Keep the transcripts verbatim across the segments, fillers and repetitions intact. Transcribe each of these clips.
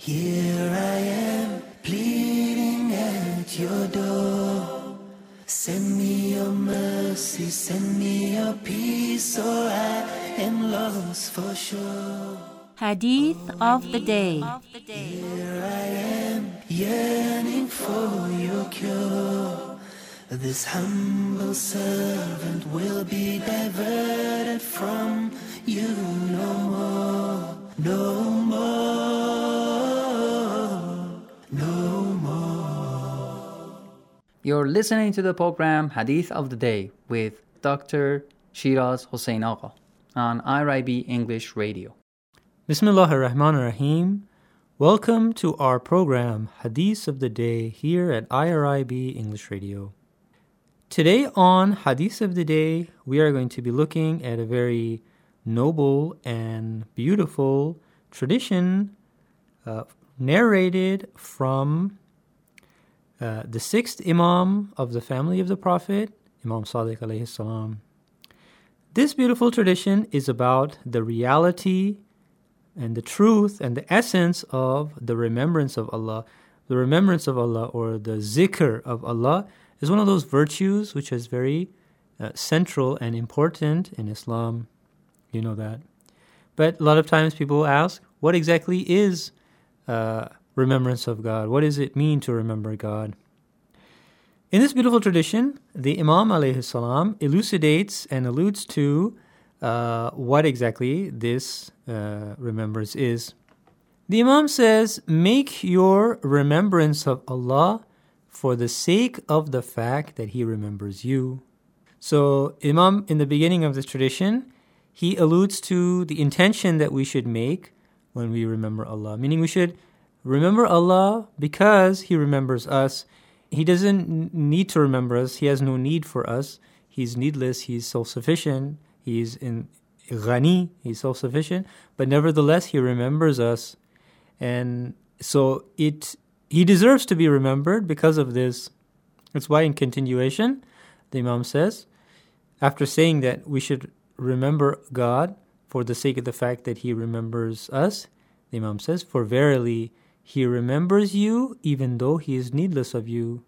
Here I am, pleading at your door. Send me your mercy, send me your peace, or I am lost for sure. Hadith of the Day. Here I am, yearning for your cure. This humble servant will be diverted from you no more, no more, no more. You're listening to the program Hadith of the Day with Doctor Shiraz Hossein Agha on I R I B English Radio. Bismillahir Rahmanir Rahim. Welcome to our program Hadith of the Day here at I R I B English Radio. Today on Hadith of the Day, we are going to be looking at a very noble and beautiful tradition uh, narrated from uh, the sixth Imam of the family of the Prophet, Imam Sadiq alayhi salam. This beautiful tradition is about the reality and the truth and the essence of the remembrance of Allah. The remembrance of Allah, or the zikr of Allah, is one of those virtues which is very uh, central and important in Islam. You know that. But a lot of times people ask, what exactly is uh, remembrance of God? What does it mean to remember God? In this beautiful tradition, the Imam alayhi salam elucidates and alludes to uh, what exactly this uh, remembrance is. The Imam says, make your remembrance of Allah for the sake of the fact that He remembers you. So Imam, in the beginning of this tradition, he alludes to the intention that we should make when we remember Allah. Meaning we should remember Allah because He remembers us. He doesn't need to remember us. He has no need for us. He's needless. He's self-sufficient. He's in ghani. He's self-sufficient. But nevertheless, He remembers us. And so it He deserves to be remembered because of this. That's why in continuation, the Imam says, after saying that we should remember God for the sake of the fact that He remembers us, the Imam says, for verily He remembers you even though He is needless of you.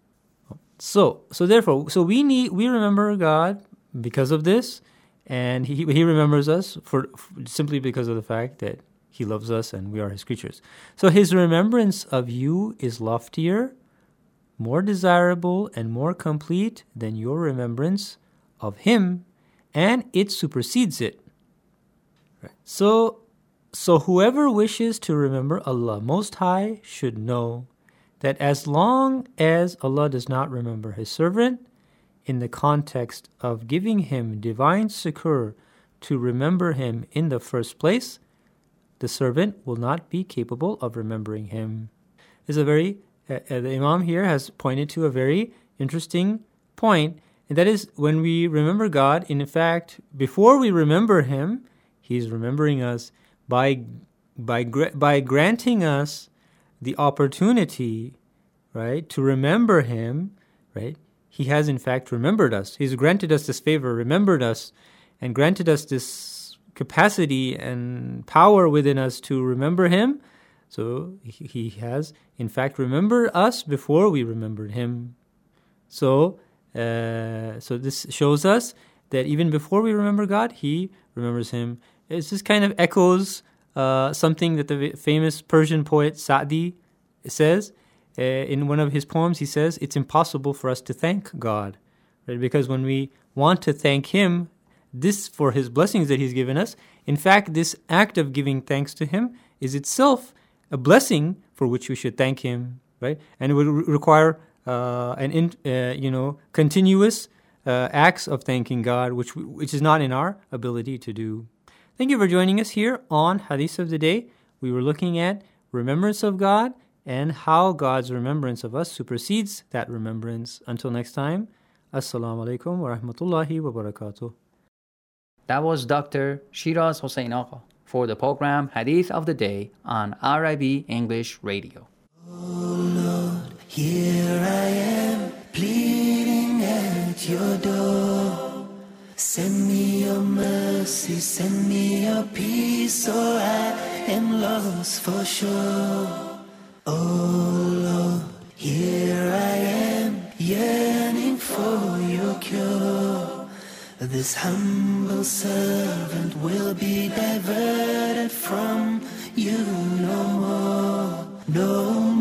So, so therefore, so we need we remember God because of this, and He He remembers us for, for simply because of the fact that He loves us and we are His creatures. So His remembrance of you is loftier, more desirable, and more complete than your remembrance of Him, and it supersedes it. Right. So, so whoever wishes to remember Allah Most High should know that as long as Allah does not remember His servant, in the context of giving him divine succor to remember Him in the first place, the servant will not be capable of remembering Him. Is a very uh, the Imam here has pointed to a very interesting point, and that is when we remember God, in fact, before we remember Him, He's remembering us by by by granting us the opportunity, right, to remember Him, right? He has in fact remembered us. He's granted us this favor, remembered us, and granted us this capacity and power within us to remember Him. So He has in fact remembered us before we remembered Him. So uh, so this shows us that even before we remember God, He remembers Him. It just kind of echoes uh, something that the famous Persian poet Sa'di says. Uh, in one of his poems, he says, it's impossible for us to thank God, right? Because when we want to thank Him, this for His blessings that He's given us, in fact, this act of giving thanks to Him is itself a blessing for which we should thank Him, right? And it would re- require uh, an in, uh, you know continuous uh, acts of thanking God, which we, which is not in our ability to do. Thank you for joining us here on Hadith of the Day. We were looking at remembrance of God and how God's remembrance of us supersedes that remembrance. Until next time, Assalamu alaikum wa rahmatullahi wa barakatuh. That was Doctor Shiraz Hossein Agha for the program Hadith of the Day on I R I B English Radio. Oh Lord, here I am, pleading at your door. Send me your mercy, send me your peace, or I am lost. loss for sure. Oh Lord, here I am, yearning for your cure. This humble servant will be diverted from you no more, no more.